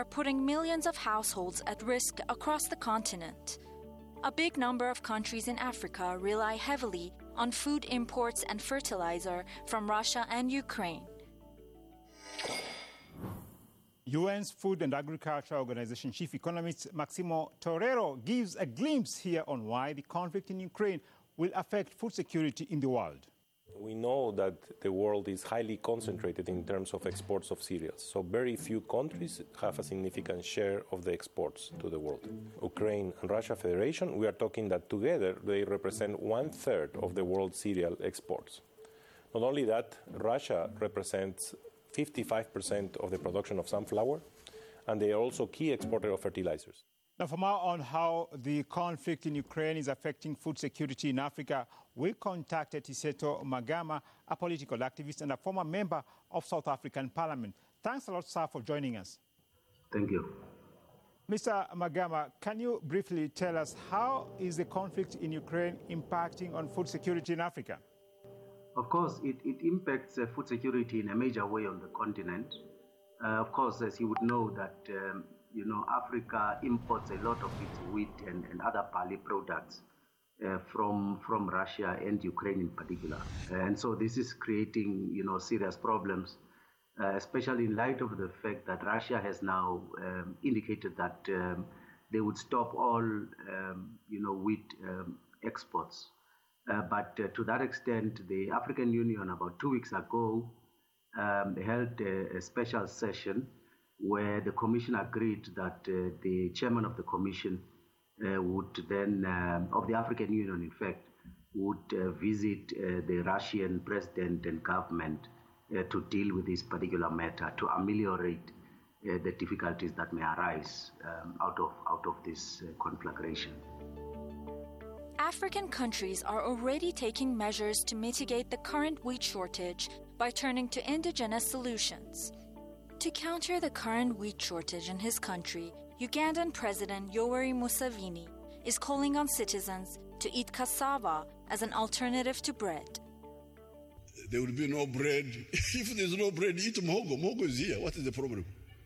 are putting millions of households at risk across the continent. A big number of countries in Africa rely heavily on food imports and fertilizer from Russia and Ukraine. UN's Food and Agriculture Organization chief economist Maximo Torero gives a glimpse here on why the conflict in Ukraine will affect food security in the world. We know that the world is highly concentrated in terms of exports of cereals, so very few countries have a significant share of the exports to the world. Ukraine and Russia Federation, we are talking that together they represent 1/3 of the world's cereal exports. Not only that, Russia represents 55% of the production of sunflower, and they are also key exporter of fertilizers. Now, for more on how the conflict in Ukraine is affecting food security in Africa, we contacted Tiseto Magama, a political activist and a former member of South African Parliament. Thanks a lot, sir, for joining us. Thank you. Mr. Magama, can you briefly tell us how is the conflict in Ukraine impacting on food security in Africa? Of course, it impacts food security in a major way on the continent. Of course, as you would know that, Africa imports a lot of its wheat and other barley products from Russia and Ukraine in particular. And so this is creating, serious problems, especially in light of the fact that Russia has now indicated that they would stop all, wheat exports. But to that extent, the African Union about 2 weeks ago held a special session where the Commission agreed that the chairman of the Commission would then, of the African Union in fact, would visit the Russian president and government to deal with this particular matter, to ameliorate the difficulties that may arise out of this conflagration. African countries are already taking measures to mitigate the current wheat shortage by turning to indigenous solutions. To counter the current wheat shortage in his country, Ugandan President Yoweri Museveni is calling on citizens to eat cassava as an alternative to bread. There will be no bread. If there's no bread, eat muhogo. Muhogo is here. What is the problem?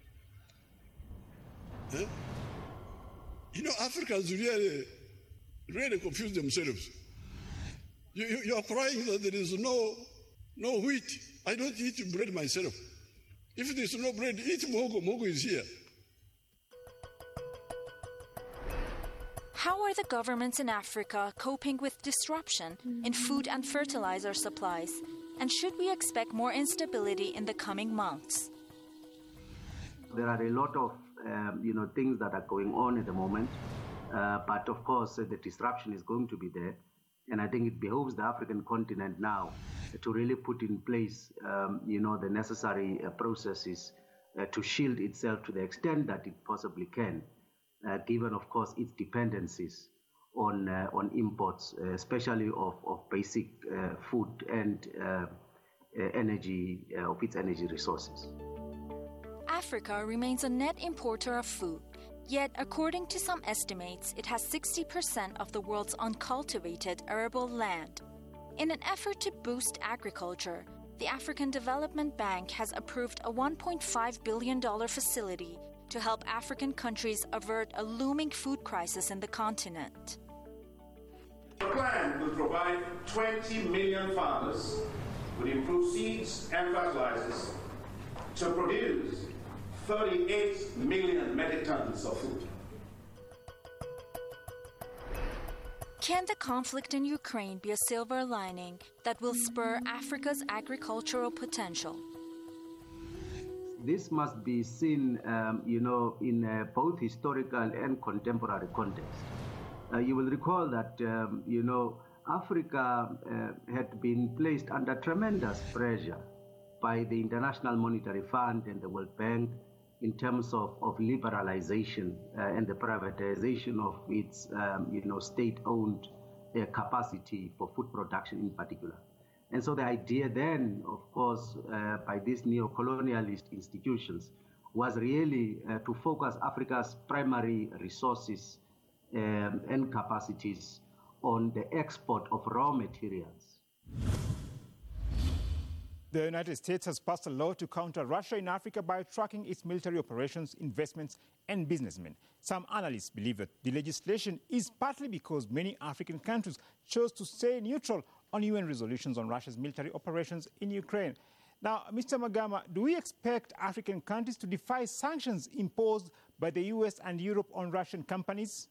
Huh? Africans really confuse themselves. You are crying that there is no wheat. I don't eat bread myself. If there's no bread, eat muhogo. Muhogo is here. How are the governments in Africa coping with disruption in food and fertilizer supplies? And should we expect more instability in the coming months? There are a lot of things that are going on at the moment. But of course, the disruption is going to be there. And I think it behoves the African continent now to really put in place, the necessary processes to shield itself to the extent that it possibly can, given, of course, its dependencies on imports, especially of basic food and energy, of its energy resources. Africa remains a net importer of food. Yet, according to some estimates, it has 60% of the world's uncultivated arable land. In an effort to boost agriculture, the African Development Bank has approved a $1.5 billion facility to help African countries avert a looming food crisis in the continent. The plan will provide 20 million farmers with improved seeds and fertilizers to produce 38 million metric tons of food. Can the conflict in Ukraine be a silver lining that will spur Africa's agricultural potential? This must be seen, in both historical and contemporary context. You will recall that, Africa had been placed under tremendous pressure by the International Monetary Fund and the World Bank in terms of liberalization and the privatization of its, state-owned capacity for food production in particular. And so the idea then, of course, by these neo-colonialist institutions was really to focus Africa's primary resources and capacities on the export of raw materials. The United States has passed a law to counter Russia in Africa by tracking its military operations, investments, and businessmen. Some analysts believe that the legislation is partly because many African countries chose to stay neutral on UN resolutions on Russia's military operations in Ukraine. Now, Mr. Magama, do we expect African countries to defy sanctions imposed by the US and Europe on Russian companies?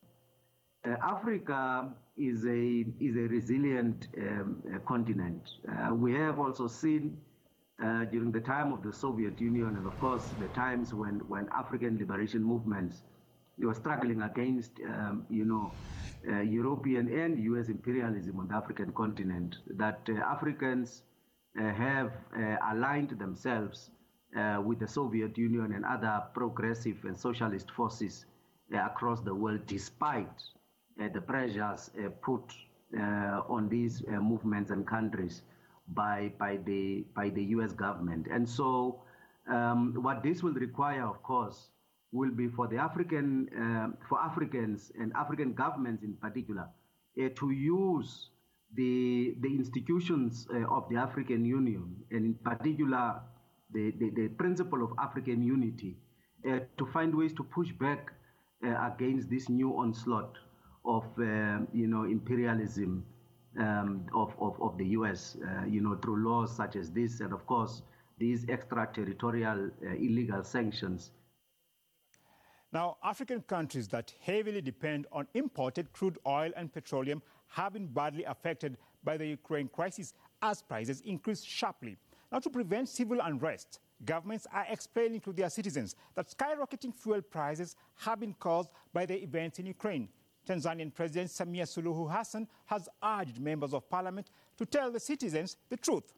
Africa is a resilient continent. We have also seen during the time of the Soviet Union and, of course, the times when African liberation movements were struggling against, European and U.S. imperialism on the African continent, that Africans have aligned themselves with the Soviet Union and other progressive and socialist forces across the world, despite the pressures put on these movements and countries by the U.S. government. And so what this will require, of course, will be for Africans and African governments in particular to use the institutions of the African Union, and in particular the principle of African unity, to find ways to push back against this new onslaught of imperialism of the U.S. Through laws such as this, and of course these extraterritorial illegal sanctions. Now, African countries that heavily depend on imported crude oil and petroleum have been badly affected by the Ukraine crisis as prices increase sharply. Now, to prevent civil unrest, governments are explaining to their citizens that skyrocketing fuel prices have been caused by the events in Ukraine. Tanzanian President Samia Suluhu Hassan has urged members of parliament to tell the citizens the truth.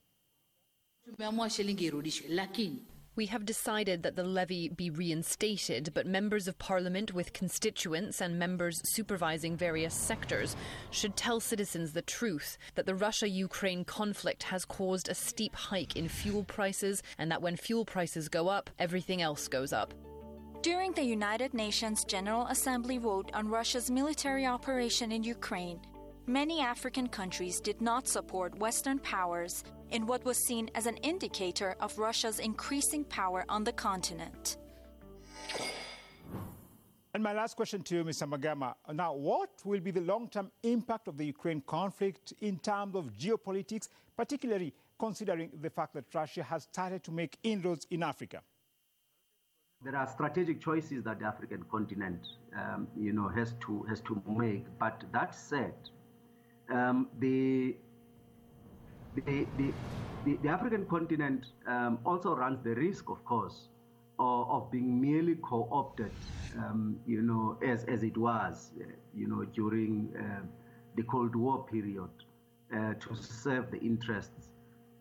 We have decided that the levy be reinstated, but members of parliament with constituents and members supervising various sectors should tell citizens the truth, that the Russia-Ukraine conflict has caused a steep hike in fuel prices, and that when fuel prices go up, everything else goes up. During the United Nations General Assembly vote on Russia's military operation in Ukraine, many African countries did not support Western powers in what was seen as an indicator of Russia's increasing power on the continent. And my last question to you, Mr. Magama. Now, what will be the long-term impact of the Ukraine conflict in terms of geopolitics, particularly considering the fact that Russia has started to make inroads in Africa? There are strategic choices that the African continent, has to make. But that said, the African continent also runs the risk, of course, of being merely co-opted, as it was, during the Cold War period, to serve the interests,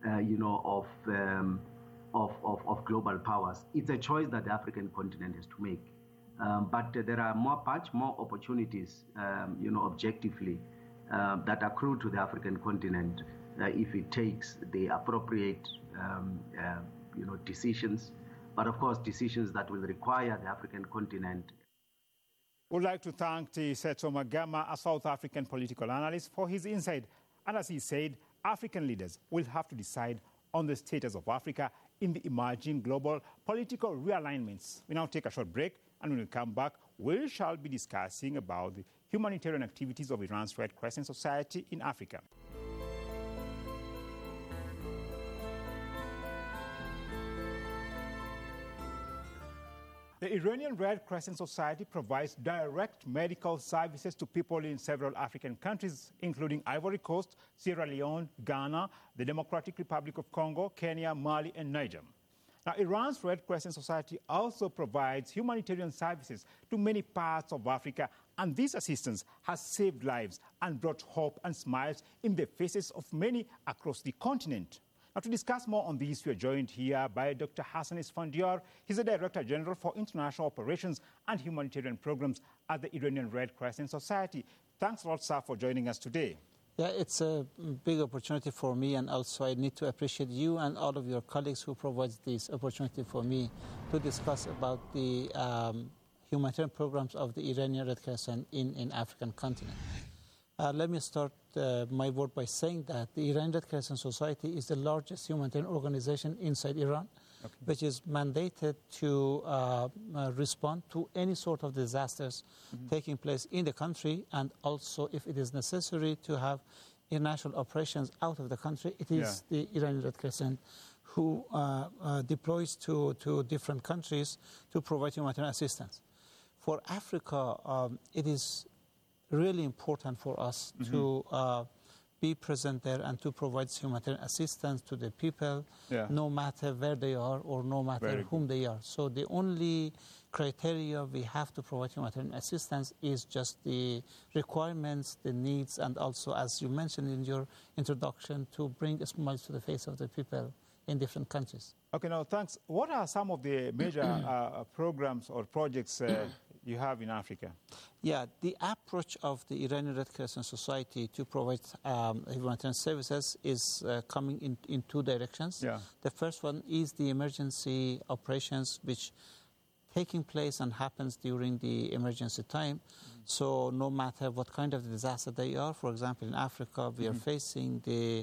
of global powers. It's a choice that the African continent has to make. But there are much more opportunities, objectively, that accrue to the African continent if it takes the appropriate, decisions. But of course, decisions that will require the African continent. We'd like to thank Tisetso Magama, a South African political analyst, for his insight. And as he said, African leaders will have to decide on the status of Africa in the emerging global political realignments. We now take a short break, and when we come back, we shall be discussing about the humanitarian activities of Iran's Red Crescent Society in Africa. The Iranian Red Crescent Society provides direct medical services to people in several African countries, including Ivory Coast, Sierra Leone, Ghana, the Democratic Republic of Congo, Kenya, Mali, and Niger. Now, Iran's Red Crescent Society also provides humanitarian services to many parts of Africa, and this assistance has saved lives and brought hope and smiles in the faces of many across the continent. Now, to discuss more on this, we are joined here by Dr. Hassan Esfandiar. He's the Director General for International Operations and Humanitarian Programs at the Iranian Red Crescent Society. Thanks a lot, sir, for joining us today. Yeah, it's a big opportunity for me, and also I need to appreciate you and all of your colleagues who provide this opportunity for me to discuss about the humanitarian programs of the Iranian Red Crescent in African continent. Let me start my word by saying that the Iranian Red Crescent Society is the largest humanitarian organization inside Iran, which is mandated to respond to any sort of disasters taking place in the country, and also if it is necessary to have international operations out of the country, it is the Iranian Red Crescent who deploys to different countries to provide humanitarian assistance. For Africa, it is really important for us to be present there and to provide humanitarian assistance to the people, no matter where they are or no matter whom they are. So the only criteria we have to provide humanitarian assistance is just the requirements, the needs, and also, as you mentioned in your introduction, to bring a smile to the face of the people in different countries. Okay, now thanks. What are some of the major programs or projects you have in Africa? Yeah, the approach of the Iranian Red Crescent Society to provide humanitarian services is coming in two directions. The first one is the emergency operations, which taking place and happens during the emergency time. So no matter what kind of disaster they are, for example, in Africa, we are facing the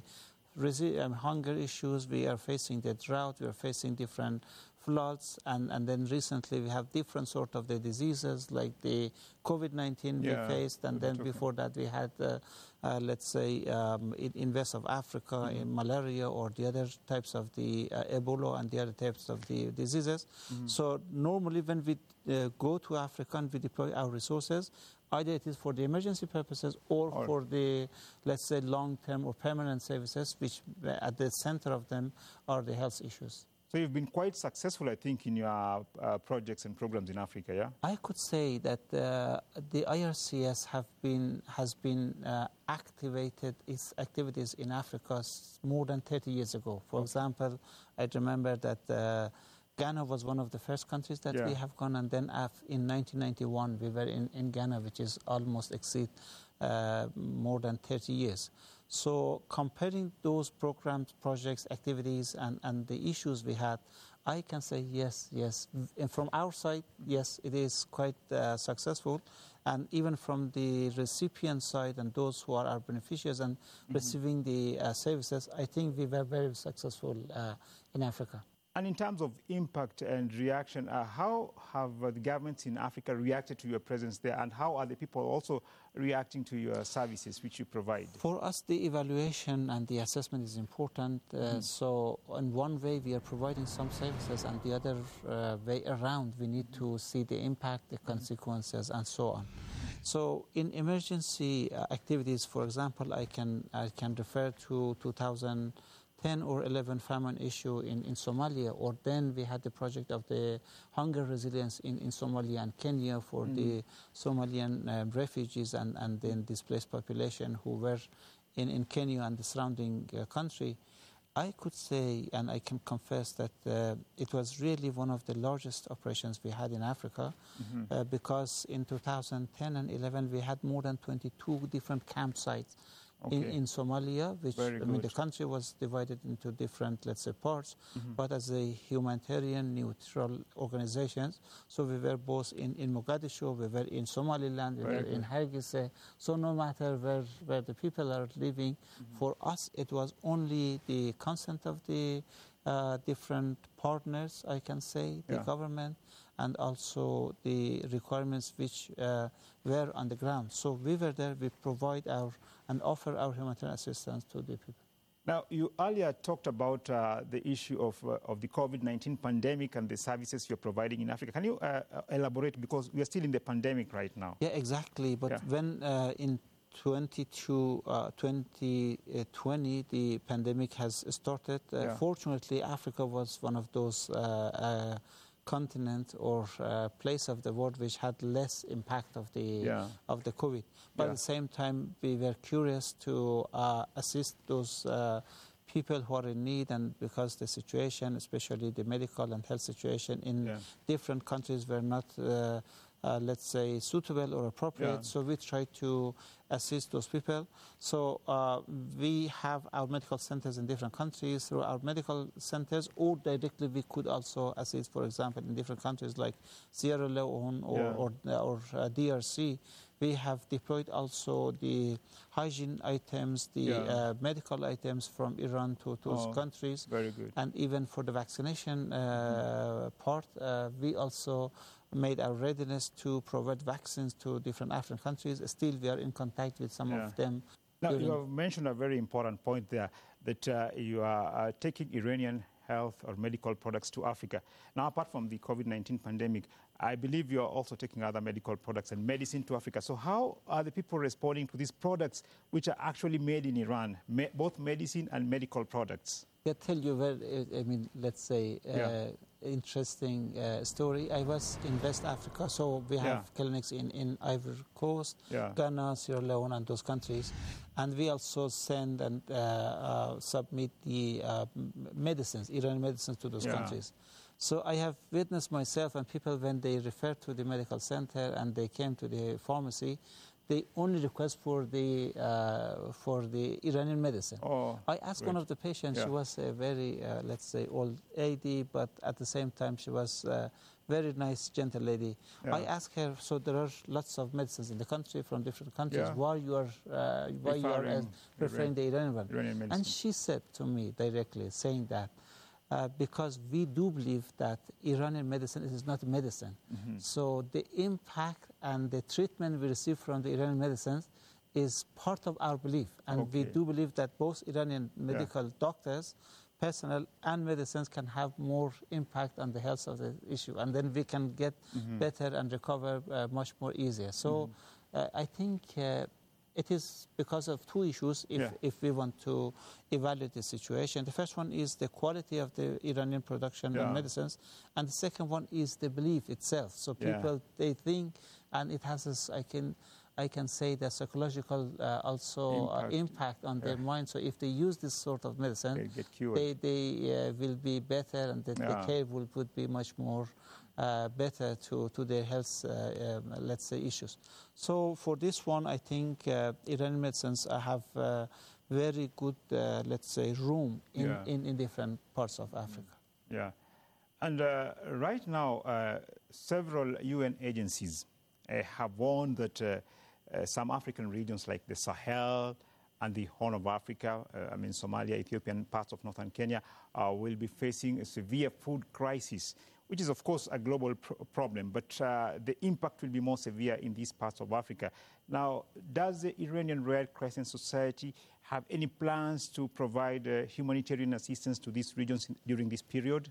hunger issues, we are facing the drought, we are facing different floods, and then recently we have different sort of the diseases like the COVID-19 we faced, and then before that we had, let's say, in West of Africa, in malaria or the other types of the Ebola and the other types of the diseases. So normally when we go to Africa and we deploy our resources, either it is for the emergency purposes or for the, let's say, long-term or permanent services, which at the center of them are the health issues. So you've been quite successful, I think, in your projects and programs in Africa, yeah? I could say that the IRCS has been activated its activities in Africa more than 30 years ago. For example, I remember that Ghana was one of the first countries that we have gone, and then in 1991 we were in Ghana, which is almost exceed more than 30 years. So comparing those programs, projects, activities, and the issues we had, I can say yes. And from our side, yes, it is quite successful. And even from the recipient side and those who are our beneficiaries and receiving the services, I think we were very successful in Africa. And in terms of impact and reaction, how have the governments in Africa reacted to your presence there, and how are the people also reacting to your services which you provide? For us, the evaluation and the assessment is important. So in one way, we are providing some services, and the other way around, we need to see the impact, the consequences, and so on. So in emergency activities, for example, I can refer to 2010 or 11 famine issue in Somalia, or then we had the project of the hunger resilience in Somalia and Kenya for the Somalian refugees and then displaced population who were in Kenya and the surrounding country. I could say, and I can confess, that it was really one of the largest operations we had in Africa, because in 2010 and 11 we had more than 22 different campsites in Somalia, which the country was divided into different, let's say, parts, but as a humanitarian neutral organizations. So we were both in Mogadishu, we were in Somaliland, we were in Hargeisa. So no matter where the people are living, for us it was only the consent of the different partners, I can say, the government, and also the requirements which were on the ground. So we were there, we provide and offer our humanitarian assistance to the people. Now, you earlier talked about the issue of the COVID-19 pandemic and the services you're providing in Africa. Can you elaborate, because we are still in the pandemic right now? Yeah, exactly. But when in 2020, the pandemic has started, fortunately, Africa was one of those continent or place of the world which had less impact of the COVID. But at the same time, we were curious to assist those people who are in need, and because the situation, especially the medical and health situation in different countries, were not let's say, suitable or appropriate. So we try to assist those people. So we have our medical centers in different countries. Through our medical centers, or directly we could also assist, for example, in different countries like Sierra Leone or DRC. We have deployed also the hygiene items, the medical items from Iran to those countries. Very good. And even for the vaccination part, we also made our readiness to provide vaccines to different African countries. Still, we are in contact with some of them. Now, you have mentioned a very important point there, that you are taking Iranian health or medical products to Africa. Now, apart from the COVID-19 pandemic, I believe you are also taking other medical products and medicine to Africa. So how are the people responding to these products which are actually made in Iran, both medicine and medical products? I'll tell you let's say, interesting story. I was in West Africa, so we have clinics in Ivory Coast, Ghana, Sierra Leone, and those countries. And we also send and submit the medicines, Iranian medicines, to those countries. So I have witnessed myself, and people, when they refer to the medical center and they came to the pharmacy, they only request for the Iranian medicine. I asked one of the patients, she was a very, let's say, old lady, but at the same time she was a very nice, gentle lady. I asked her, so there are lots of medicines in the country from different countries. Why you are preferring the Iranian one? Iranian medicine. And she said to me directly, saying that, because we do believe that Iranian medicine is not medicine. So the impact and the treatment we receive from the Iranian medicines is part of our belief. And we do believe that both Iranian medical doctors, personnel, and medicines can have more impact on the health of the issue. And then we can get better and recover much more easier. So I think it is because of two issues if we want to evaluate the situation. The first one is the quality of the Iranian production of medicines, and the second one is the belief itself. So people, they think, and it has this, I can say, the psychological impact on their mind. So if they use this sort of medicine, they will be better, and the care would be much more better to their health, let's say, issues. So for this one, I think Iranian medicines have very good, let's say, room in different parts of Africa. And right now, several UN agencies have warned that some African regions like the Sahel and the Horn of Africa, Somalia, Ethiopia, and parts of northern Kenya, will be facing a severe food crisis, which is, of course, a global problem, but the impact will be more severe in these parts of Africa. Now, does the Iranian Red Crescent Society have any plans to provide humanitarian assistance to these regions during this period?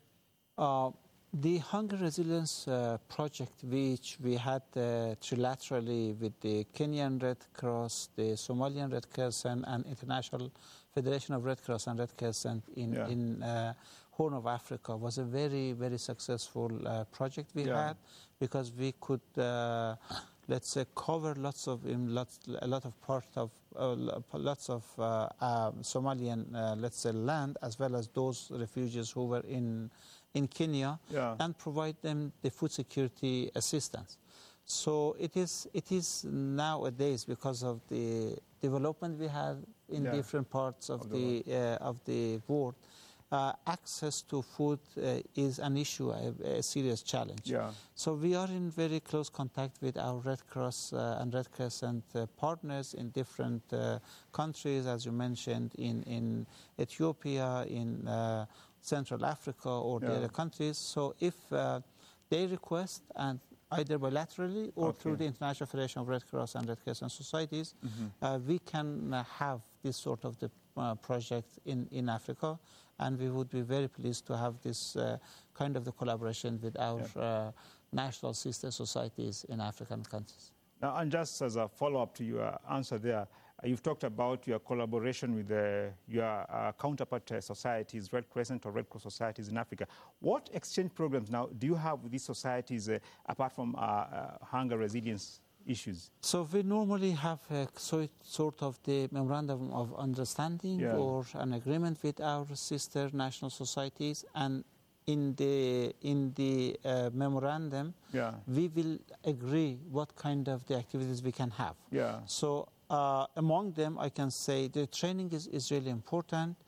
The Hunger Resilience Project, which we had trilaterally with the Kenyan Red Cross, the Somalian Red Crescent, and International Federation of Red Cross and Red Crescent in Horn of Africa, was a very, very successful project we had, because we could, let's say, cover a lot of part of lots of Somalian, let's say, land, as well as those refugees who were in Kenya, and provide them the food security assistance. So it is nowadays, because of the development we have in different parts of the world, access to food is an issue, a serious challenge. So we are in very close contact with our Red Cross and Red Crescent partners in different countries, as you mentioned, in Ethiopia, in Central Africa, or the other countries. So if they request, and either bilaterally or through the International Federation of Red Cross and Red Crescent Societies, we can have this sort of the project in Africa, and we would be very pleased to have this kind of the collaboration with our national sister societies in African countries. Now, and just as a follow-up to your answer there, you've talked about your collaboration with your counterpart societies, Red Crescent or Red Cross societies in Africa. What exchange programs now do you have with these societies apart from hunger resilience issues? So we normally have sort of the memorandum of understanding or an agreement with our sister national societies, and in the memorandum, we will agree what kind of the activities we can have. So among them, I can say the training is really important.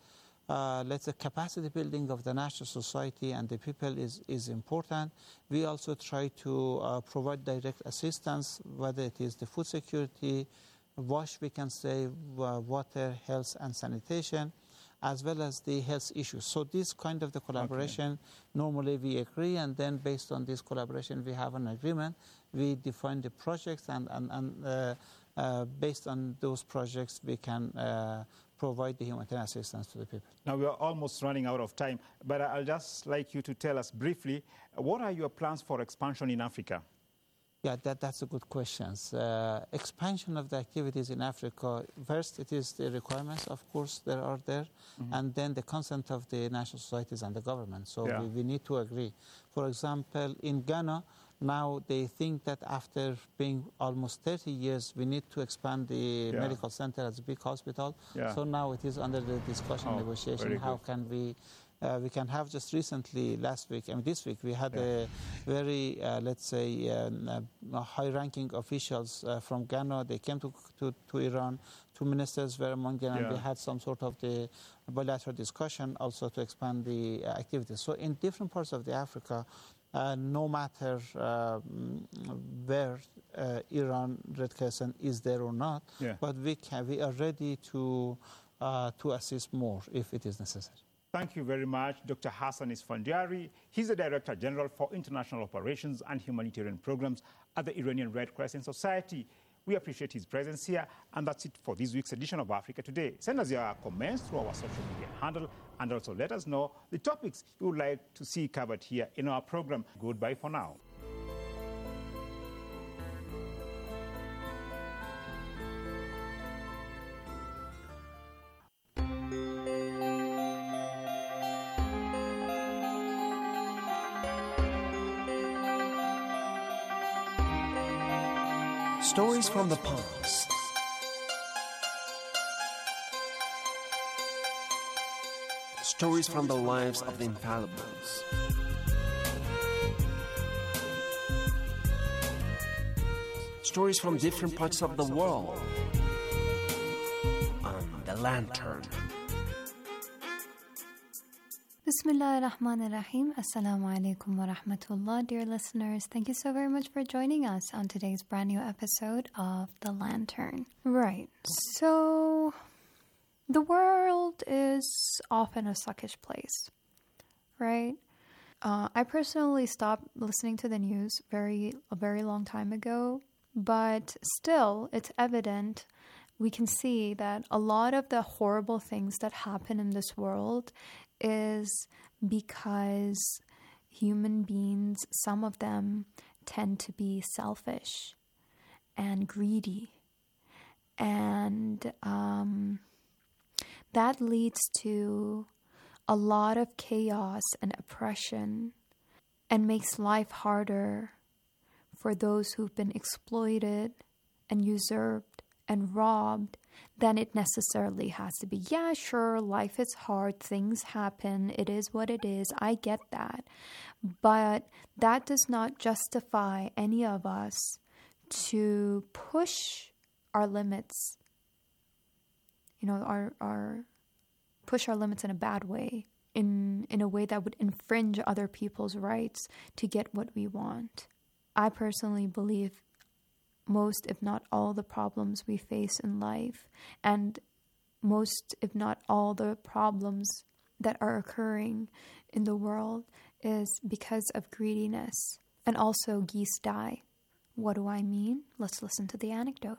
let's say, capacity building of the national society and the people is important. We also try to provide direct assistance, whether it is the food security, wash, we can say, water, health and sanitation, as well as the health issues. So this kind of the collaboration, normally we agree, and then based on this collaboration we have an agreement. We define the projects, and based on those projects we can provide the humanitarian assistance to the people. Now we are almost running out of time, but I'll just like you to tell us briefly, what are your plans for expansion in Africa? Yeah, that's a good question. Expansion of the activities in Africa, first it is the requirements, of course, there are there, and then the consent of the national societies and the government. So we need to agree. For example, in Ghana, now they think that after being almost 30 years, we need to expand the medical center as a big hospital. So now it is under the discussion, negotiation, how can we can have just recently, last week, this week, we had a very, let's say, high-ranking officials from Ghana. They came to Iran. 2 ministers were among them, and we had some sort of the bilateral discussion also to expand the activities. So in different parts of the Africa, no matter where Iran Red Crescent is there or not, but we are ready to assist more if it is necessary. Thank you very much, Dr. Hassan Esfandiari. He's the Director General for International Operations and Humanitarian Programs at the Iranian Red Crescent Society. We appreciate his presence here, and that's it for this week's edition of Africa Today. Send us your comments through our social media handle, and also let us know the topics you would like to see covered here in our program. Goodbye for now. Stories from the past. Stories from the lives of the infallibles. Stories from different parts of the world. On The Lantern. Bismillah ar-Rahman ar-Rahim. Assalamu alaikum wa rahmatullah. Dear listeners, thank you so very much for joining us on today's brand new episode of The Lantern. Right, so the world is often a suckish place, right? I personally stopped listening to the news a very long time ago, but still it's evident. We can see that a lot of the horrible things that happen in this world is because human beings, some of them tend to be selfish and greedy. And that leads to a lot of chaos and oppression and makes life harder for those who've been exploited and usurped and robbed than it necessarily has to be. Yeah, sure, life is hard, things happen, it is what it is, I get that. But that does not justify any of us to push our limits, push our limits in a bad way, in a way that would infringe other people's rights to get what we want. I personally believe most, if not all, the problems we face in life, and most, if not all, the problems that are occurring in the world is because of greediness. And also, geese die. What do I mean? Let's listen to the anecdote.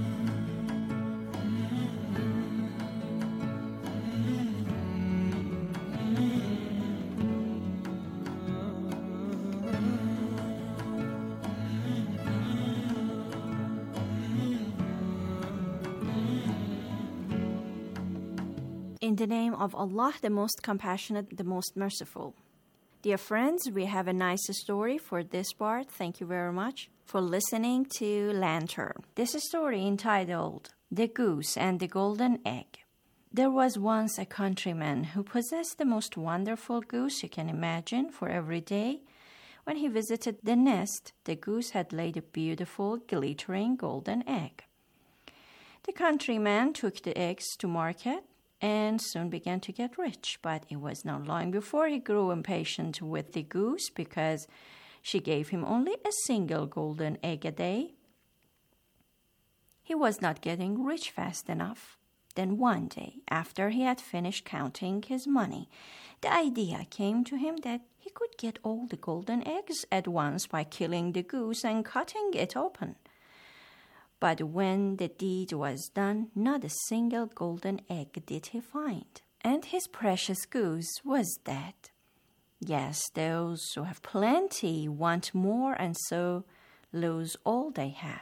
In the name of Allah, the most compassionate, the most merciful. Dear friends, we have a nice story for this part. Thank you very much for listening to Lantern. This story entitled The Goose and the Golden Egg. There was once a countryman who possessed the most wonderful goose you can imagine. For every day, when he visited the nest, the goose had laid a beautiful, glittering golden egg. The countryman took the eggs to market and soon began to get rich. But it was not long before he grew impatient with the goose because she gave him only a single golden egg a day. He was not getting rich fast enough. Then one day, after he had finished counting his money, the idea came to him that he could get all the golden eggs at once by killing the goose and cutting it open. But when the deed was done, not a single golden egg did he find, and his precious goose was dead. Yes, those who have plenty want more and so lose all they have.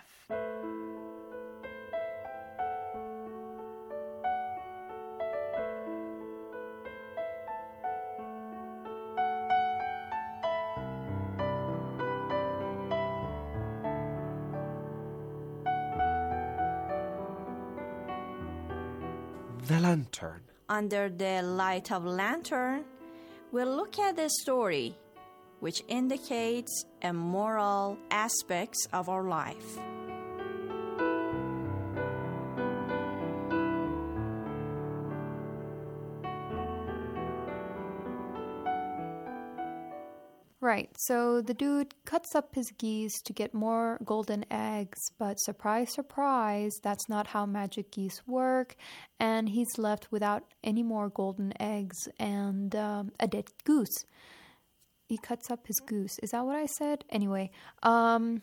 The Lantern. Under the light of lantern, we'll look at a story which indicates a moral aspects of our life. Right, so the dude cuts up his geese to get more golden eggs, but surprise, surprise, that's not how magic geese work, and he's left without any more golden eggs and a dead goose. He cuts up his goose. Is that what I said? Anyway, and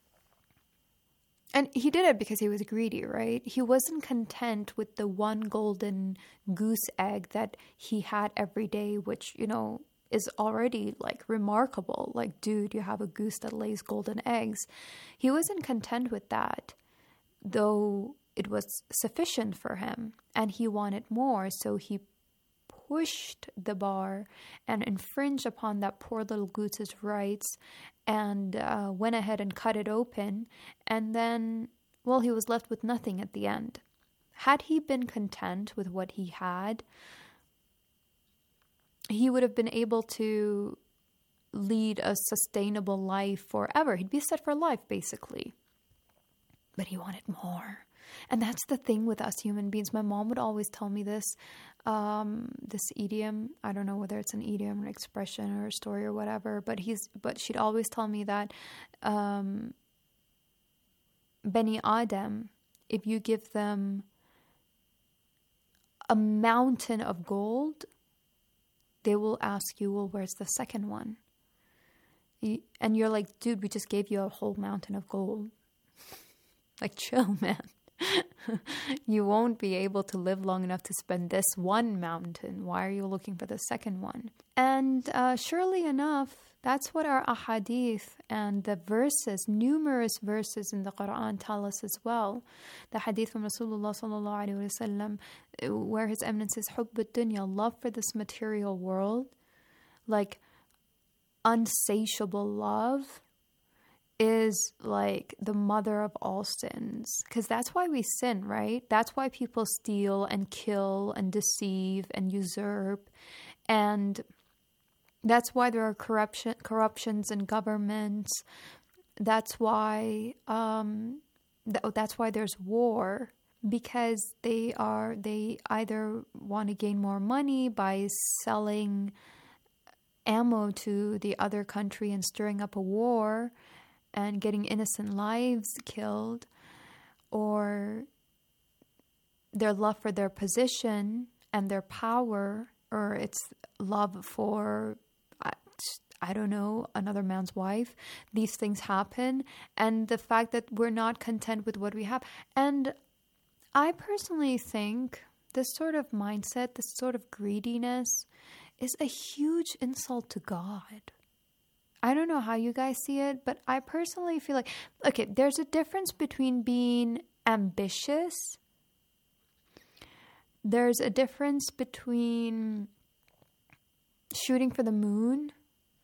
he did it because he was greedy, right? He wasn't content with the one golden goose egg that he had every day, which, you know, is already like remarkable. Like, dude, you have a goose that lays golden eggs. He wasn't content with that, though it was sufficient for him, and he wanted more. So he pushed the bar and infringed upon that poor little goose's rights and went ahead and cut it open. And then, well, he was left with nothing at the end. Had he been content with what he had, he would have been able to lead a sustainable life forever. He'd be set for life, basically. But he wanted more. And that's the thing with us human beings. My mom would always tell me this idiom. I don't know whether it's an idiom or an expression or a story or whatever, but she'd always tell me that Bani Adam, if you give them a mountain of gold, they will ask you, well, where's the second one? And you're like, dude, we just gave you a whole mountain of gold. Like, chill, man. You won't be able to live long enough to spend this one mountain. Why are you looking for the second one? And surely enough, that's what our ahadith and the verses, numerous verses in the Quran tell us as well. The hadith from Rasulullah sallallahu alaihi wasallam, where His Eminence says, "Hubb ad-dunya," love for this material world, like unsatiable love, is like the mother of all sins. Because that's why we sin, right? That's why people steal and kill and deceive and usurp. And that's why there are corruptions in governments. That's why there's war, because they either want to gain more money by selling ammo to the other country and stirring up a war and getting innocent lives killed, or their love for their position and their power, or it's love for, I don't know, another man's wife. These things happen, and the fact that we're not content with what we have. And I personally think this sort of mindset, this sort of greediness, is a huge insult to God. I don't know how you guys see it, but I personally feel like, okay, there's a difference between being ambitious. There's a difference between shooting for the moon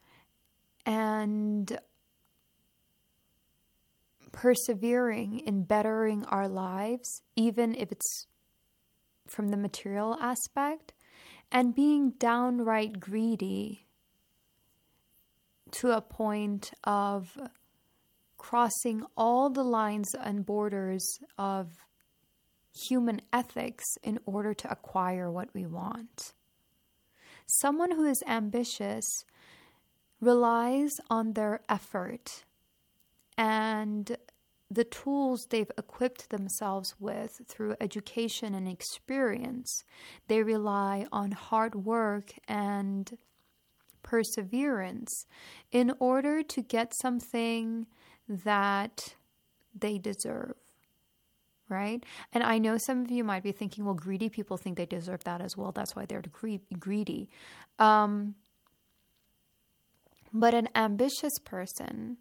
and persevering in bettering our lives, even if it's from the material aspect, and being downright greedy to a point of crossing all the lines and borders of human ethics in order to acquire what we want. Someone who is ambitious relies on their effort and the tools they've equipped themselves with through education and experience. They rely on hard work and perseverance in order to get something that they deserve, right? And I know some of you might be thinking, well, greedy people think they deserve that as well. That's why they're greedy. But an ambitious person,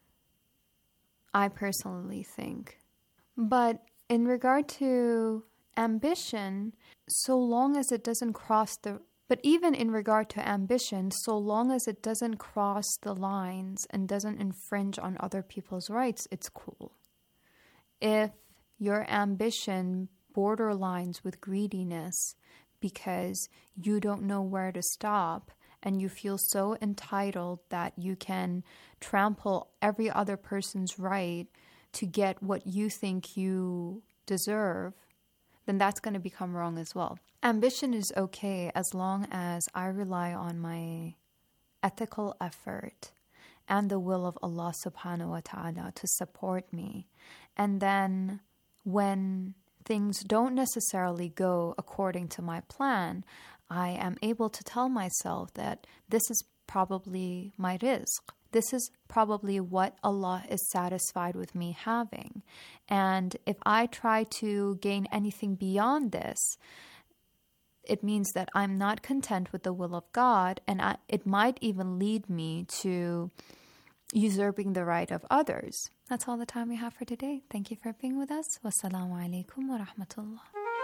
I personally think. But in regard to ambition, so long as it doesn't cross the... But even in regard to ambition, so long as it doesn't cross the lines and doesn't infringe on other people's rights, it's cool. If your ambition borderlines with greediness because you don't know where to stop, and you feel so entitled that you can trample every other person's right to get what you think you deserve, then that's going to become wrong as well. Ambition is okay as long as I rely on my ethical effort and the will of Allah subhanahu wa ta'ala to support me. And then when things don't necessarily go according to my plan, I am able to tell myself that this is probably my rizq. This is probably what Allah is satisfied with me having. And if I try to gain anything beyond this, it means that I'm not content with the will of God, and it might even lead me to usurping the right of others. That's all the time we have for today. Thank you for being with us. Wassalamu alaikum wa rahmatullah.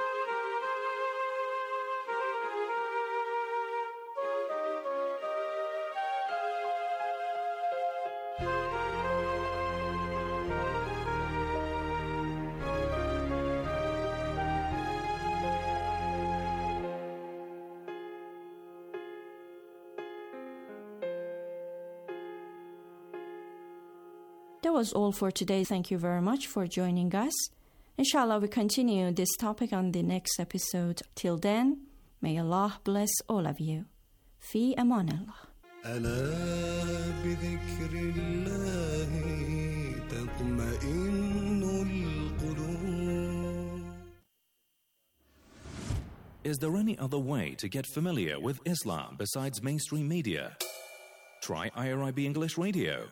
That was all for today. Thank you very much for joining us. Inshallah, we continue this topic on the next episode. Till then, may Allah bless all of you. Fi aman Allah. ألا بذكر الله تطمئن القلوب. Is there any other way to get familiar with Islam besides mainstream media? Try IRIB English Radio.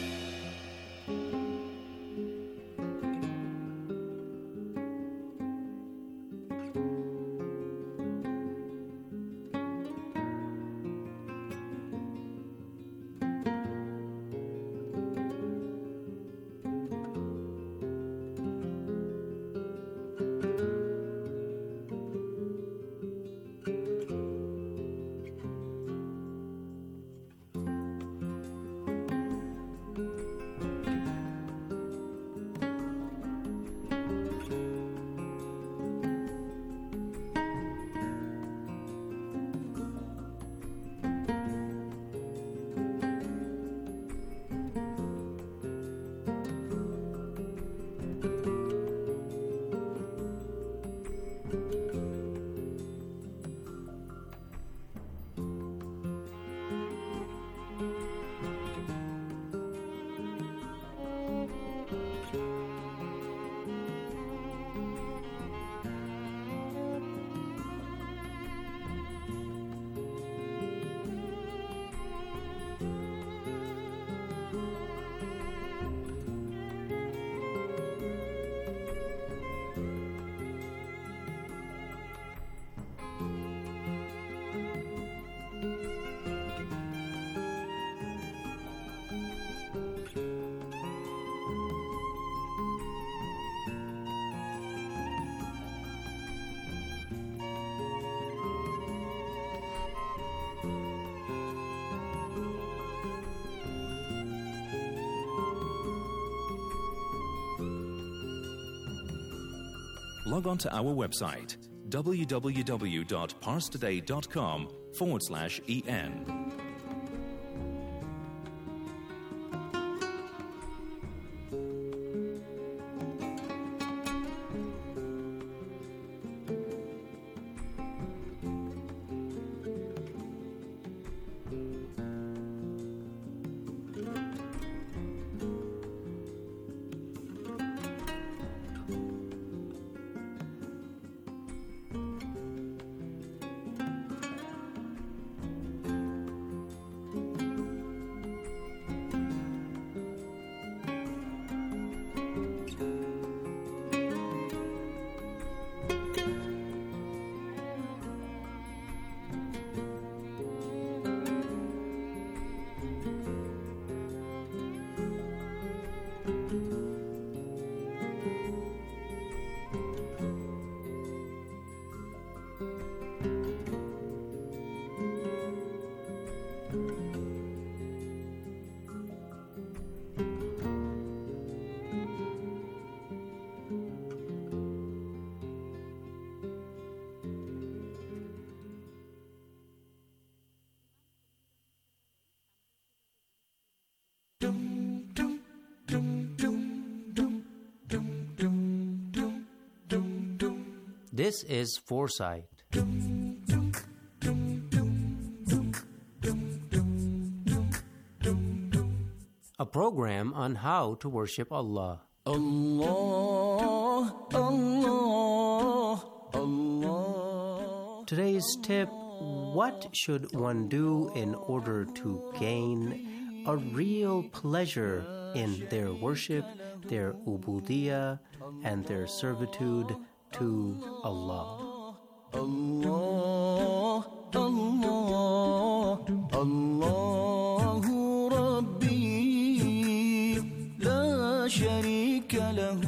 Log on to our website, www.parstoday.com/en. This is Foresight. A program on how to worship Allah. Allah, Allah, Allah. Today's tip: what should one do in order to gain a real pleasure in their worship, their ubudiyah, and their servitude to Allah? Allah, Allah, Allahu Rabbi, la sharika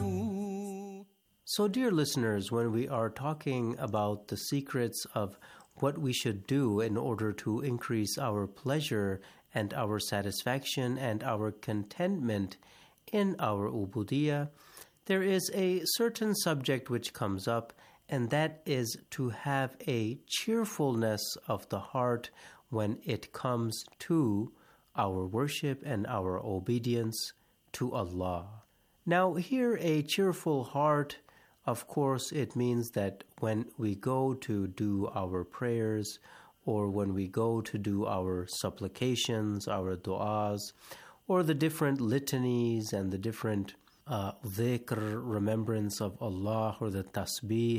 lahu. So, dear listeners, when we are talking about the secrets of what we should do in order to increase our pleasure and our satisfaction and our contentment in our ubudiyah, there is a certain subject which comes up, and that is to have a cheerfulness of the heart when it comes to our worship and our obedience to Allah. Now, here, a cheerful heart, of course, it means that when we go to do our prayers, or when we go to do our supplications, our du'as, or the different litanies and the different dhikr, remembrance of Allah, or the tasbih,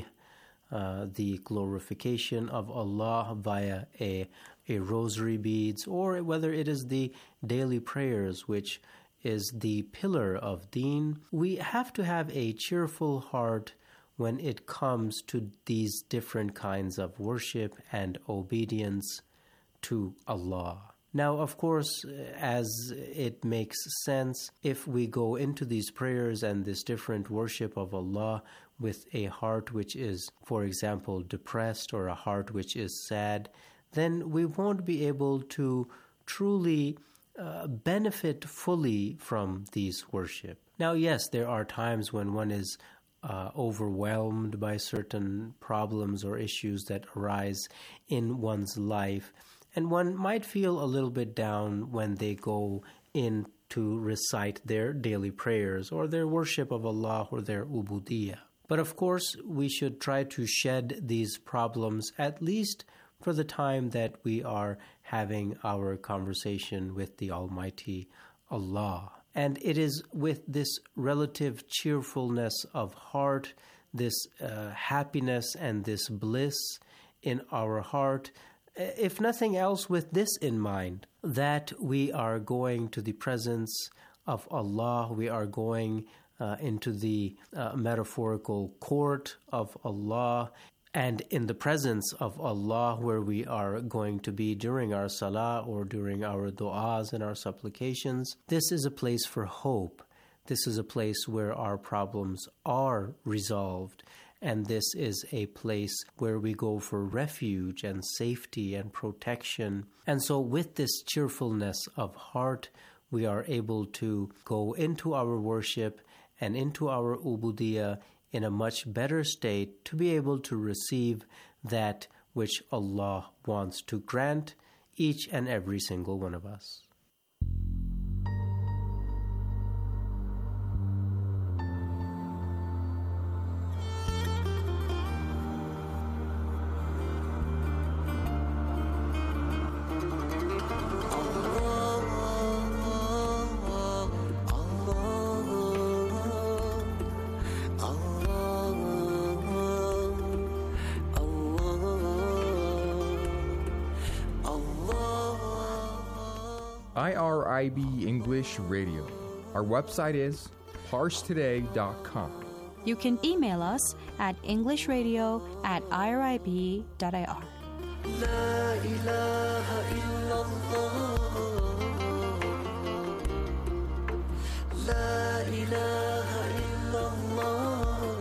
the glorification of Allah via a rosary beads, or whether it is the daily prayers, which is the pillar of deen, we have to have a cheerful heart when it comes to these different kinds of worship and obedience to Allah. Now, of course, as it makes sense, if we go into these prayers and this different worship of Allah with a heart which is, for example, depressed, or a heart which is sad, then we won't be able to truly benefit fully from these worship. Now, yes, there are times when one is overwhelmed by certain problems or issues that arise in one's life, and one might feel a little bit down when they go in to recite their daily prayers or their worship of Allah or their ubudiyah. But of course, we should try to shed these problems at least for the time that we are having our conversation with the Almighty Allah. And it is with this relative cheerfulness of heart, this happiness and this bliss in our heart, if nothing else with this in mind, that we are going to the presence of Allah, we are going into the metaphorical court of Allah, and in the presence of Allah, where we are going to be during our salah or during our du'as and our supplications. This is a place for hope. This is a place where our problems are resolved. And this is a place where we go for refuge and safety and protection. And so with this cheerfulness of heart, we are able to go into our worship and into our ubudiyah in a much better state to be able to receive that which Allah wants to grant each and every single one of us. IRIB English Radio. Our website is parstoday.com. You can email us at englishradio@irib.ir. La ilaha illallah. La ilaha illallah.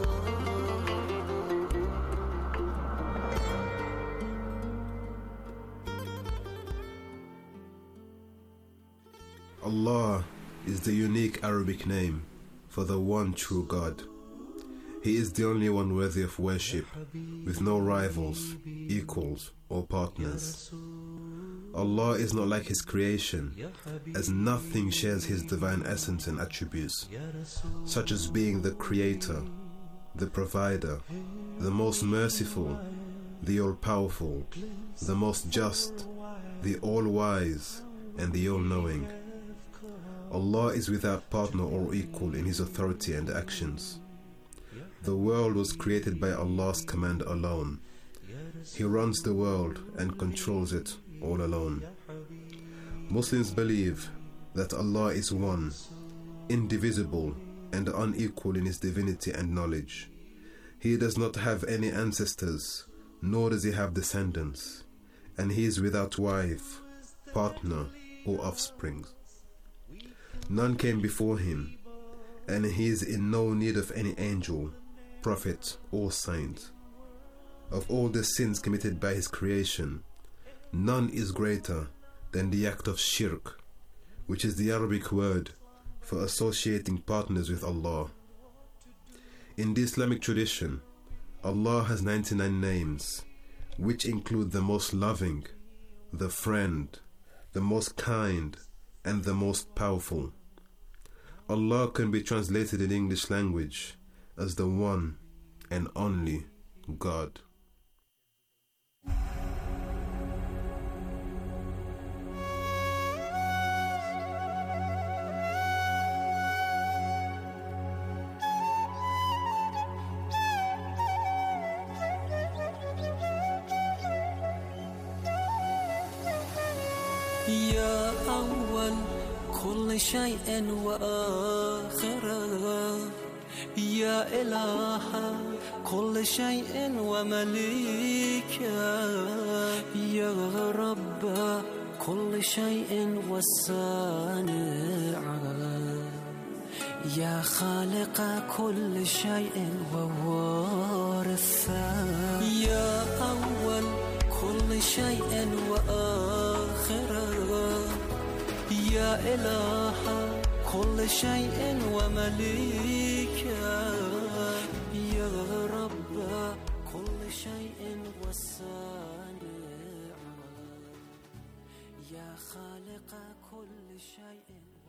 Allah is the unique Arabic name for the one true God. He is the only one worthy of worship, with no rivals, equals, or partners. Allah is not like His creation, as nothing shares His divine essence and attributes, such as being the creator, the provider, the most merciful, the all-powerful, the most just, the all-wise, and the all-knowing. Allah is without partner or equal in His authority and actions. The world was created by Allah's command alone. He runs the world and controls it all alone. Muslims believe that Allah is one, indivisible, and unequal in His divinity and knowledge. He does not have any ancestors, nor does He have descendants, and He is without wife, partner, or offspring. None came before Him, and He is in no need of any angel, prophet, or saint. Of all the sins committed by His creation, none is greater than the act of shirk, which is the Arabic word for associating partners with Allah. In the Islamic tradition, Allah has 99 names, which include the most loving, the friend, the most kind, and the most powerful. Allah can be translated in English language as the one and only God. يا أول كل شيء وآخره يا إله كل شيء ومليكه يا رب كل شيء وصانعه يا خالق كل شيء ووارثه يا أول كل شيء وآخره يا إله كل شيء ومليكه يا رب كل شيء وصانعه يا خالق كل شيء.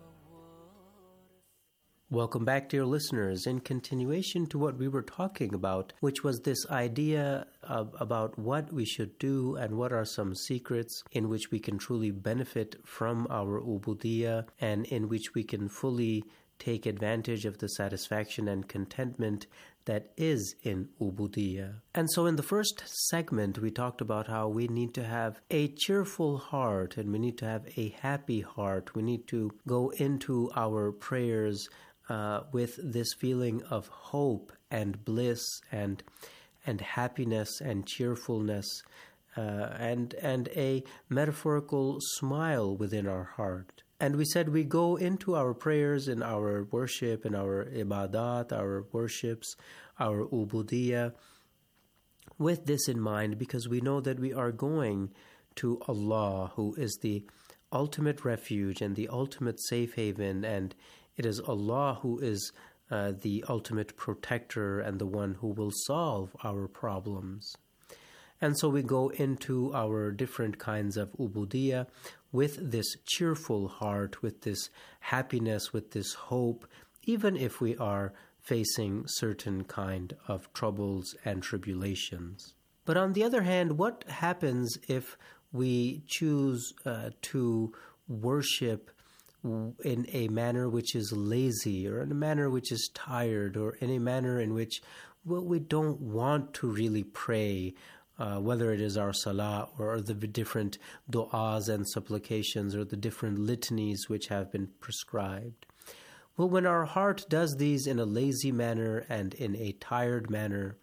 Welcome back, dear listeners. In continuation to what we were talking about, which was this idea about what we should do and what are some secrets in which we can truly benefit from our ubudiyya and in which we can fully take advantage of the satisfaction and contentment that is in ubudiyya. And so in the first segment, we talked about how we need to have a cheerful heart and we need to have a happy heart. We need to go into our prayers with this feeling of hope and bliss and happiness and cheerfulness and a metaphorical smile within our heart. And we said we go into our prayers and our worship and our ibadat, our worships, our ubudiyya with this in mind because we know that we are going to Allah, who is the ultimate refuge and the ultimate safe haven, and it is Allah who is the ultimate protector and the one who will solve our problems. And so we go into our different kinds of ubudiyya with this cheerful heart, with this happiness, with this hope, even if we are facing certain kind of troubles and tribulations. But on the other hand, what happens if we choose to worship in a manner which is lazy, or in a manner which is tired, or in a manner in which we don't want to really pray, whether it is our salah or the different du'as and supplications or the different litanies which have been prescribed? Well, when our heart does these in a lazy manner and in a tired manner,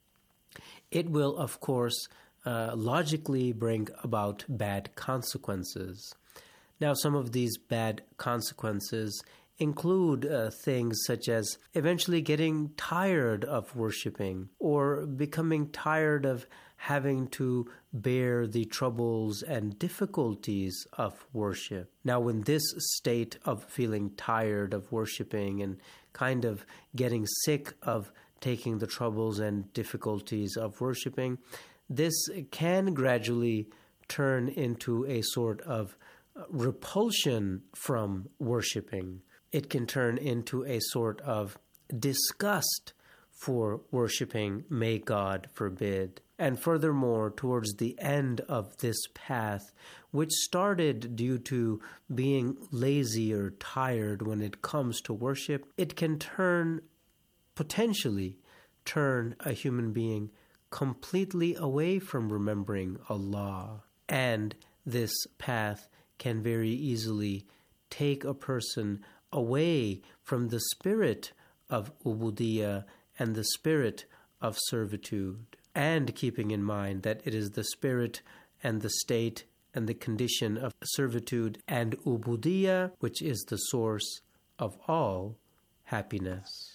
it will, of course, logically bring about bad consequences. Now, some of these bad consequences include things such as eventually getting tired of worshiping or becoming tired of having to bear the troubles and difficulties of worship. Now, when this state of feeling tired of worshiping and kind of getting sick of taking the troubles and difficulties of worshiping, this can gradually turn into a sort of repulsion from worshiping. It can turn into a sort of disgust for worshipping, may God forbid. And furthermore, towards the end of this path, which started due to being lazy or tired when it comes to worship, it can potentially turn a human being completely away from remembering Allah. And this path can very easily take a person away from the spirit of ubudiyah and the spirit of servitude. And keeping in mind that it is the spirit and the state and the condition of servitude and ubudiyah which is the source of all happiness.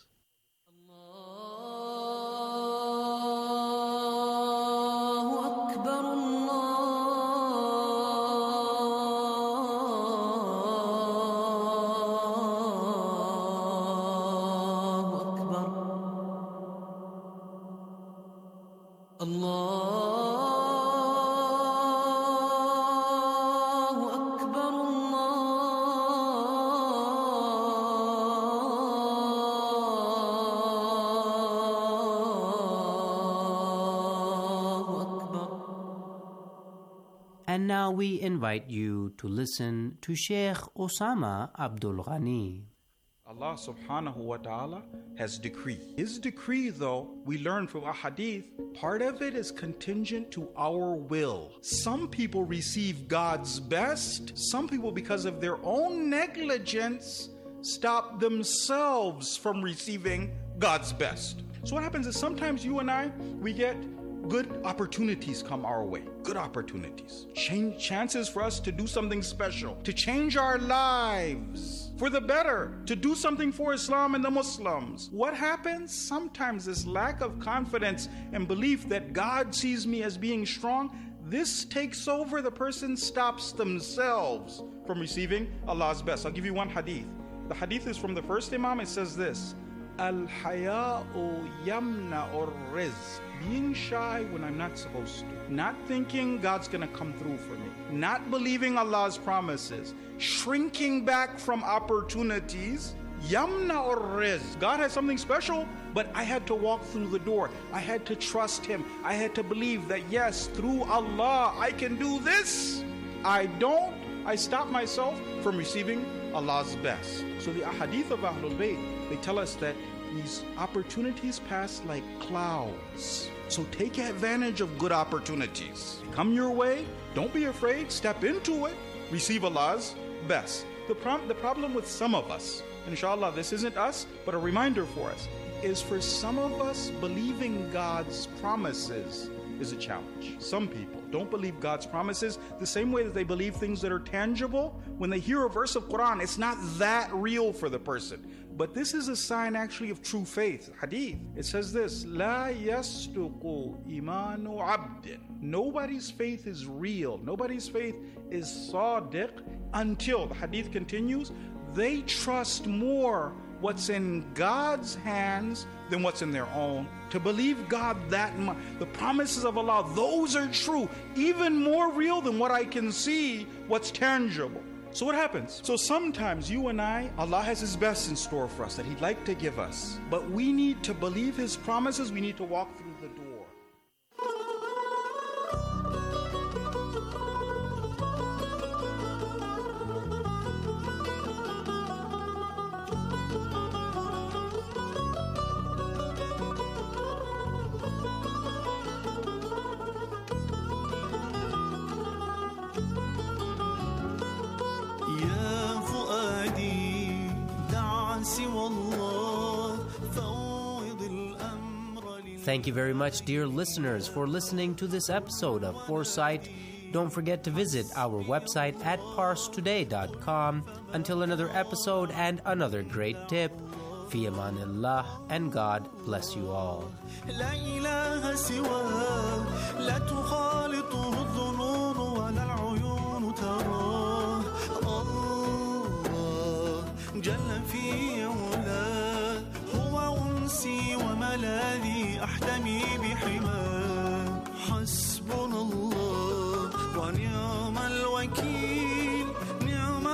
And now we invite you to listen to Sheikh Osama Abdul Ghani. Allah subhanahu wa ta'ala has decreed. His decree, though, we learn from a hadith, part of it is contingent to our will. Some people receive God's best. Some people, because of their own negligence, stop themselves from receiving God's best. So what happens is sometimes you and I, we get good opportunities come our way. Good opportunities. Chances for us to do something special, to change our lives for the better, to do something for Islam and the Muslims. What happens? Sometimes this lack of confidence and belief that God sees me as being strong, this takes over. The person stops themselves from receiving Allah's best. I'll give you one hadith. The hadith is from the first Imam. It says this: Al-haya'u yamna'ur rizq. Being shy when I'm not supposed to. Not thinking God's going to come through for me. Not believing Allah's promises. Shrinking back from opportunities. Yamna'ur rizq. God has something special, but I had to walk through the door. I had to trust Him. I had to believe that yes, through Allah, I can do this. I don't. I stop myself from receiving Allah's best. So the ahadith of Ahlul Bayt, they tell us that these opportunities pass like clouds. So take advantage of good opportunities. Come your way, don't be afraid, step into it, receive Allah's best. The problem with some of us, inshallah this isn't us, but a reminder for us, is for some of us believing God's promises is a challenge. Some people don't believe God's promises the same way that they believe things that are tangible. When they hear a verse of Quran, it's not that real for the person. But this is a sign actually of true faith. Hadith. It says this: La yasduqu imanu abdin. Nobody's faith is real. Nobody's faith is sadiq until, the hadith continues, they trust more what's in God's hands than what's in their own. To believe God that much, the promises of Allah, those are true, even more real than what I can see, what's tangible. So what happens? So sometimes you and I, Allah has His best in store for us that He'd like to give us. But we need to believe His promises. We need to walk through the door. Thank you very much, dear listeners, for listening to this episode of Foresight. Don't forget to visit our website at parstoday.com. Until another episode and another great tip, fi amanillah, and God bless you all. لا إله سواه لا تخالطه الظنون ولا العيون تراه الله جل في علاه هو أنسي وملاذي أحتمي بحماه حسبنا الله ونعم الوكيل نعم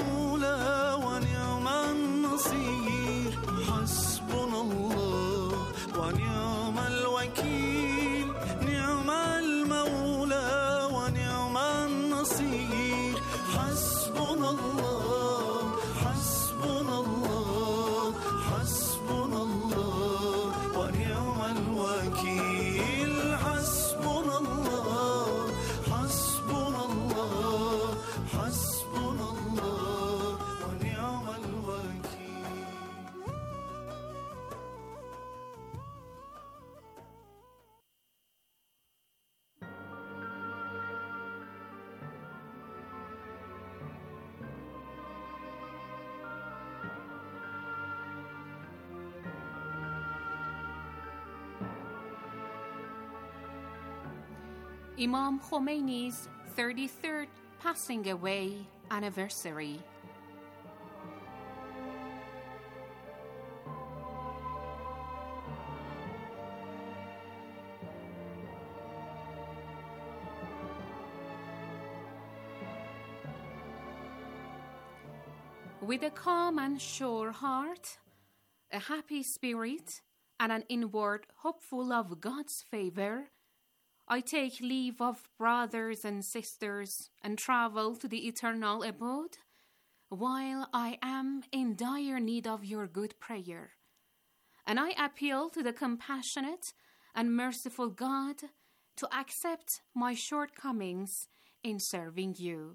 المولى ونعم النصير حسبنا الله Imam Khomeini's 33rd passing away anniversary. With a calm and sure heart, a happy spirit, and an inward hope full of God's favor, I take leave of brothers and sisters and travel to the eternal abode, while I am in dire need of your good prayer. And I appeal to the compassionate and merciful God to accept my shortcomings in serving you.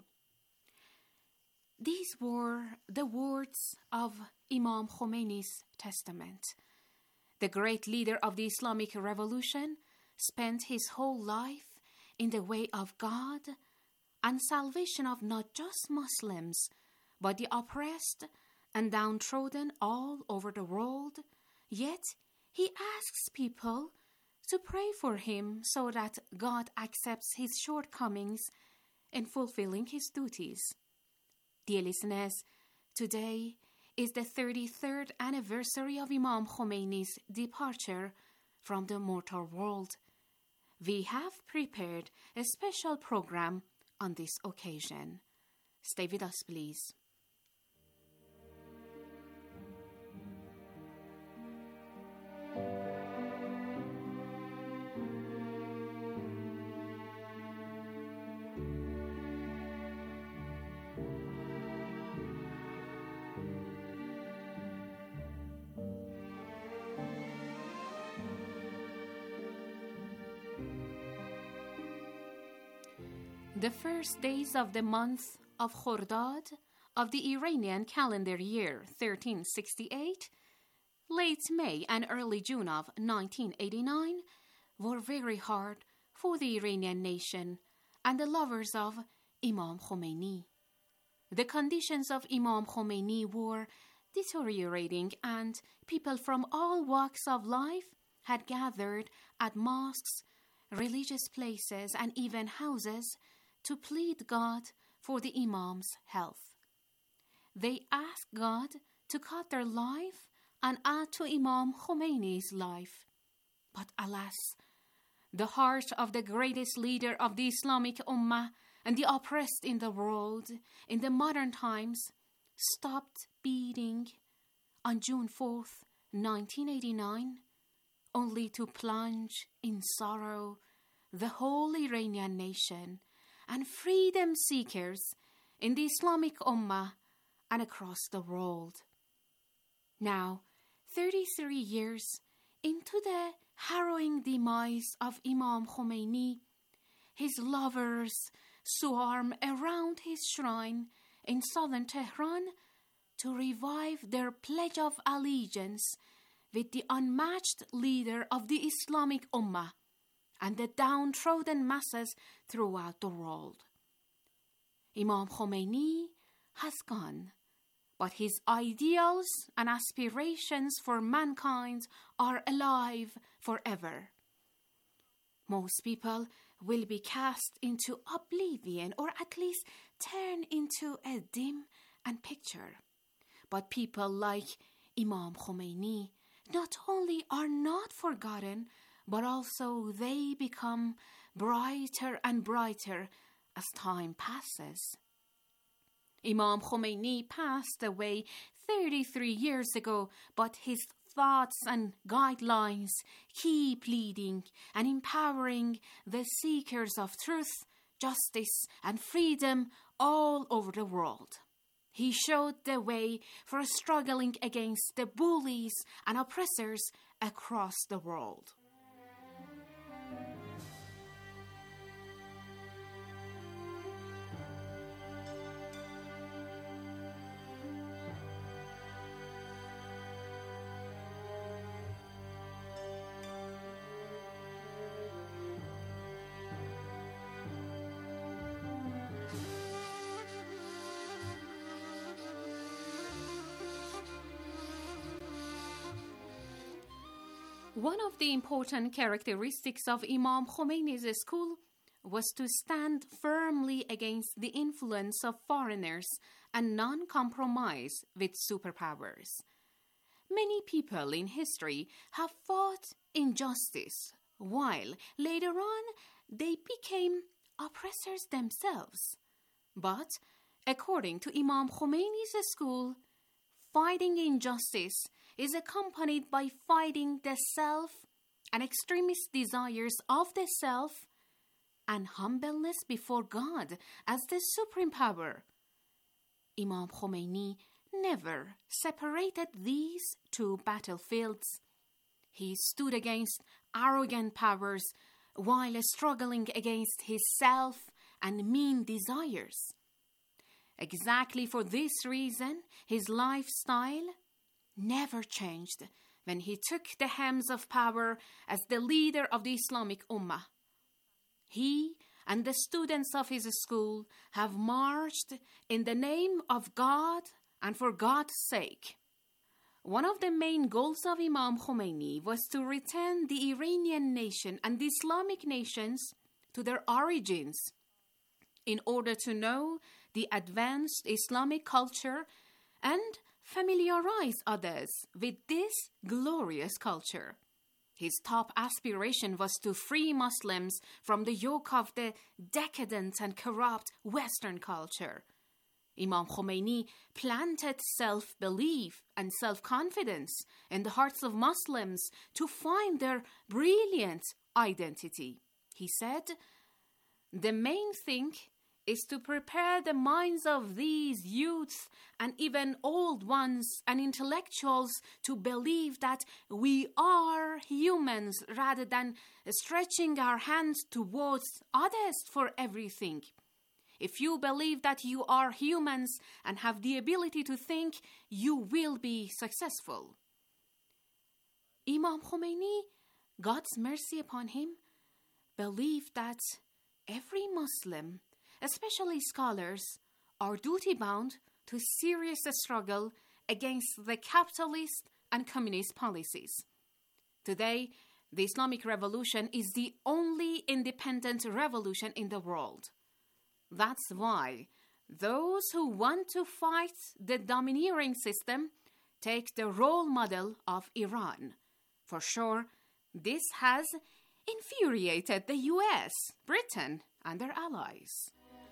These were the words of Imam Khomeini's testament. The great leader of the Islamic Revolution spent his whole life in the way of God and salvation of not just Muslims, but the oppressed and downtrodden all over the world. Yet he asks people to pray for him so that God accepts his shortcomings in fulfilling his duties. Dear listeners, today is the 33rd anniversary of Imam Khomeini's departure from the mortal world. We have prepared a special program on this occasion. Stay with us, please. The first days of the month of Khordad of the Iranian calendar year 1368, late May and early June of 1989, were very hard for the Iranian nation and the lovers of Imam Khomeini. The conditions of Imam Khomeini were deteriorating, and people from all walks of life had gathered at mosques, religious places, and even houses to plead God for the Imam's health. They asked God to cut their life and add to Imam Khomeini's life. But alas, the heart of the greatest leader of the Islamic Ummah and the oppressed in the world in the modern times stopped beating on June 4th, 1989, only to plunge in sorrow the whole Iranian nation and freedom seekers in the Islamic Ummah and across the world. Now, 33 years into the harrowing demise of Imam Khomeini, his lovers swarm around his shrine in southern Tehran to revive their pledge of allegiance with the unmatched leader of the Islamic Ummah and the downtrodden masses throughout the world. Imam Khomeini has gone, but his ideals and aspirations for mankind are alive forever. Most people will be cast into oblivion, or at least turned into a dim and picture. But people like Imam Khomeini not only are not forgotten, but also they become brighter and brighter as time passes. Imam Khomeini passed away 33 years ago, but his thoughts and guidelines keep leading and empowering the seekers of truth, justice, and freedom all over the world. He showed the way for struggling against the bullies and oppressors across the world. One of the important characteristics of Imam Khomeini's school was to stand firmly against the influence of foreigners and non-compromise with superpowers. Many people in history have fought injustice, while later on they became oppressors themselves. But according to Imam Khomeini's school, fighting injustice is accompanied by fighting the self and extremist desires of the self and humbleness before God as the supreme power. Imam Khomeini never separated these two battlefields. He stood against arrogant powers while struggling against his self and mean desires. Exactly for this reason, his lifestyle never changed when he took the helms of power as the leader of the Islamic Ummah. He and the students of his school have marched in the name of God and for God's sake. One of the main goals of Imam Khomeini was to return the Iranian nation and the Islamic nations to their origins in order to know the advanced Islamic culture and familiarize others with this glorious culture. His top aspiration was to free Muslims from the yoke of the decadent and corrupt Western culture. Imam Khomeini planted self-belief and self-confidence in the hearts of Muslims to find their brilliant identity. He said, "The main thing is to prepare the minds of these youths and even old ones and intellectuals to believe that we are humans rather than stretching our hands towards others for everything. If you believe that you are humans and have the ability to think, you will be successful." Imam Khomeini, God's mercy upon him, believed that every Muslim, especially scholars, are duty-bound to serious struggle against the capitalist and communist policies. Today, the Islamic Revolution is the only independent revolution in the world. That's why those who want to fight the domineering system take the role model of Iran. For sure, this has infuriated the US, Britain, and their allies.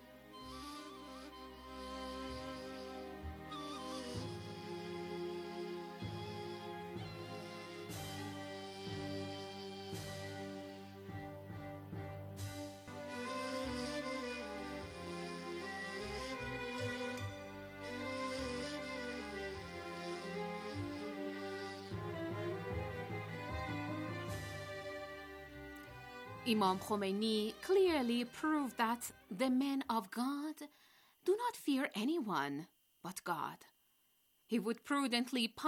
Imam Khomeini clearly proved that the men of God do not fear anyone but God. He would prudently